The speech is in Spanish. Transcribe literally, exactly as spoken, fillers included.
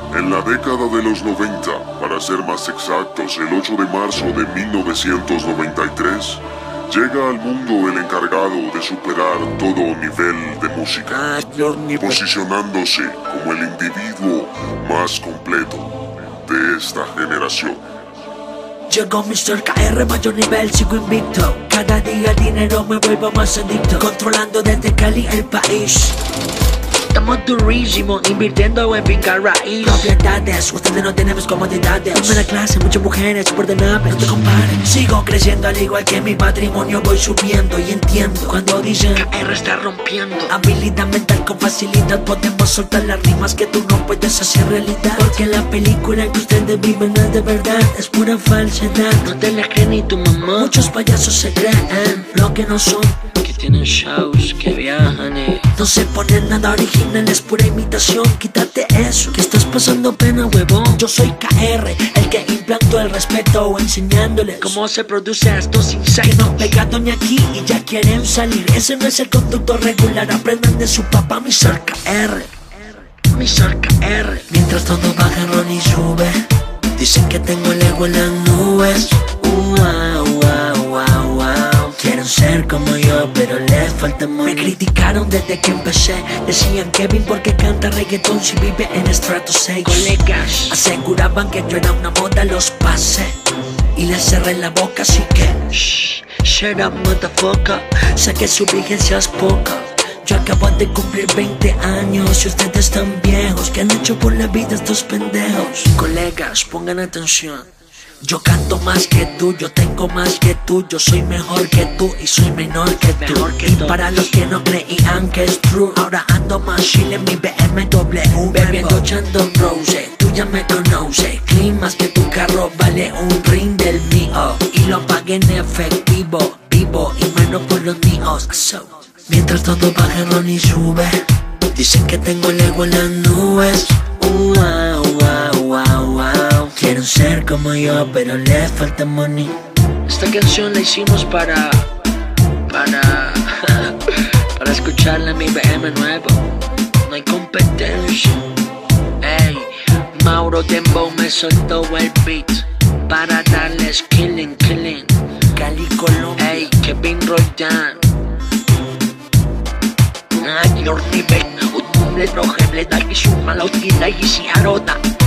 En la década de los noventa, para ser más exactos, el ocho de marzo de mil novecientos noventa y tres, llega al mundo el encargado de superar todo nivel de música, posicionándose como el individuo más completo de esta generación. Llegó mister K R, mayor nivel, sigo invicto. Cada día el dinero me vuelvo más adicto. Controlando desde Cali el país. Estamos durísimos, invirtiendo en finca raíz. Propiedades, ustedes no tenemos comodidades. Primera clase, muchas mujeres, super de nave. No te comparen, sigo creciendo al igual que mi patrimonio. Voy subiendo y entiendo cuando dicen K R está rompiendo. Habilidad mental con facilidad, podemos soltar las rimas que tú no puedes hacer realidad. Porque la película en que ustedes viven no es de verdad, es pura falsedad. No te la creen ni tu mamá. Muchos payasos se creen lo que no son, que tienen shows, que viajan y no se ponen nada original, es pura imitación. Quítate eso, que estás pasando pena, huevón. Yo soy K R, el que implantó el respeto, enseñándoles cómo se produce estos insectos. Que no pega doña aquí y ya quieren salir. Ese no es el conducto regular, aprendan de su papá, mister K R, mister K R. Mientras todo baja, Ronnie sube. Dicen que tengo el ego en las nubes. Wow, wow, wow, wow. Quieren ser como yo, pero les falta money. Me criticaron desde que empecé. Decían Kevin porque canta reggaetón si vive en estrato seis. Colegas aseguraban que yo era una moda, los pasé y les cerré la boca, así que shh, shut up, motherfucker. Sé que su vigencia es poca. Yo acabo de cumplir veinte años y ustedes están viejos. ¿Qué han hecho por la vida estos pendejos? Colegas, pongan atención. Yo canto más que tú, yo tengo más que tú. Yo soy mejor que tú y soy menor que tú. Mejor que y todos. Para los que no creían que es true, ahora ando más chill en mi B M W, bebiendo Chandon Rose. Tú ya me conoces, clean más que tu carro, vale un ring del mío. Y lo pagué en efectivo, vivo y mano por los míos. So, mientras todo baja, Ronnie sube. Dicen que tengo el ego en las nubes. Wow, wow, wow, wow. Quieren ser como yo, pero les falta money. Esta canción la hicimos para... Para... para escucharla en mi B M nuevo. No hay competencia. Ey, Mauro Dembow me soltó el beat para darles killing, killing. Cali, Colombia. Ey, Kevin Roldán. Mayor nivel, un hombre rojo, le da que suma la utilidad y si arota.